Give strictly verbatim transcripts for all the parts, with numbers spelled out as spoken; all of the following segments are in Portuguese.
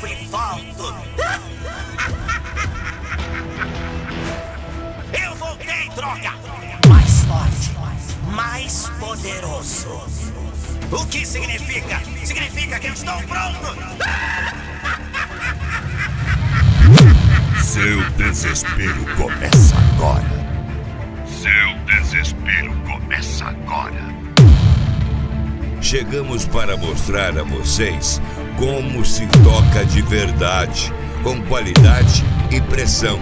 sempre volto. Eu voltei, droga! Mais forte, mais poderoso. O que significa? Significa que eu estou pronto! Seu desespero começa agora. Seu desespero começa agora. Chegamos para mostrar a vocês como se toca de verdade, com qualidade e pressão.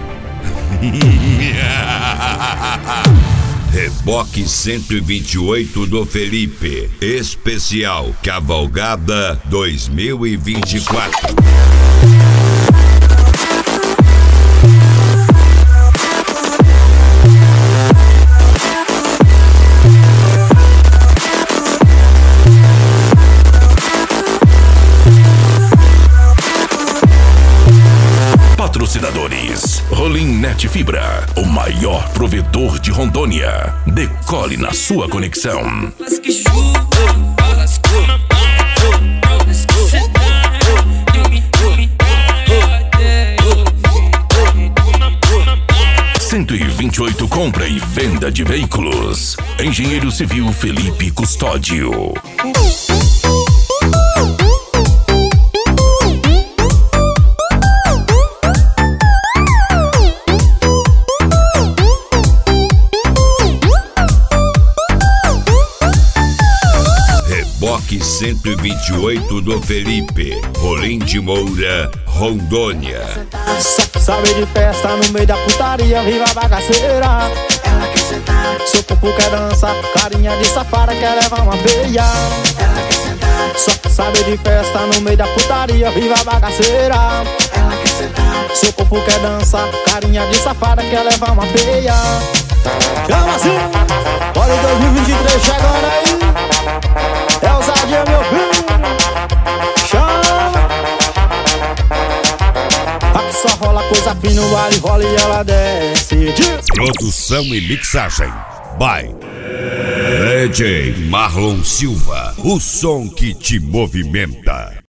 Reboque cento e vinte e oito do Felipe, especial Cavalgada dois mil e vinte e quatro. Patrocinadores: Rolim Net Fibra, o maior provedor de Rondônia. Decole na sua conexão. cento e vinte e oito Compra e Venda de Veículos. Engenheiro Civil Felipe Custódio. Reboque cento e vinte e oito do Felipe, Rolim de Moura, Rondônia. Sabe de festa no meio da putaria, viva a bagaceira. Ela quer sentar. Seu corpo quer dança, carinha de safada quer levar uma veia. Ela quer sentar. Só sabe de festa no meio da putaria, viva a bagaceira. Ela quer sentar. Seu corpo quer dança, carinha de safada quer levar uma veia. Chama assim, olha o dois mil e vinte e três chegando aí. É ousadia, meu filho. Chama. Aqui só rola coisa fina, no vale rola e ela desce. Produção e mixagem by D J Marlon Silva, o som que te movimenta.